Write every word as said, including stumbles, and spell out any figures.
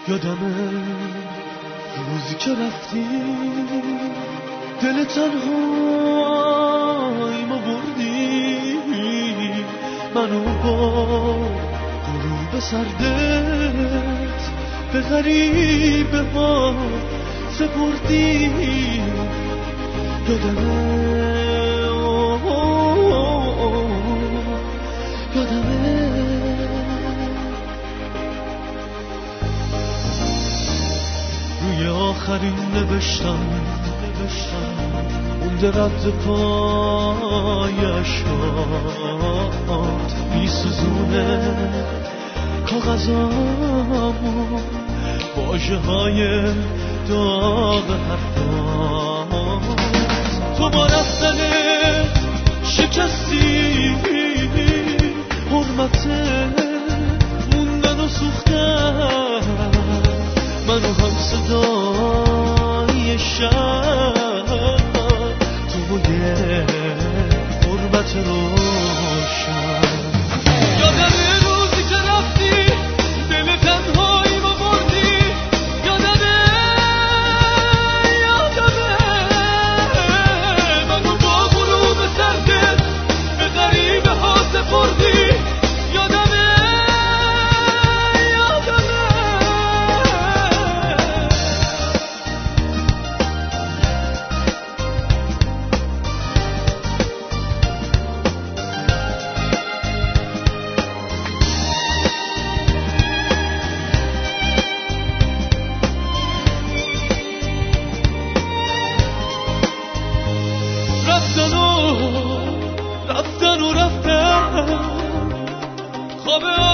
یادمه روزی که رفتی دل تنهاییمو بردی، منو با غروب سردت به غریبه ها سپردی. یادمه یادمه روی آخرین نوشتم مونده رد پایشات میسوزونه کاغذامو واژه های داغ حرفات. تو با رفتنت شکستی حرمت موندن و سوختن منو هم صدای شب تو یه حرمت روشن. یادمه روزی که رفتی دل تنهاییمو بردی. یادمه یادمه منو با غروب سردت به غریبه ها سپردی. یادمه یادمه رفتن و رفتن و رفتن خواب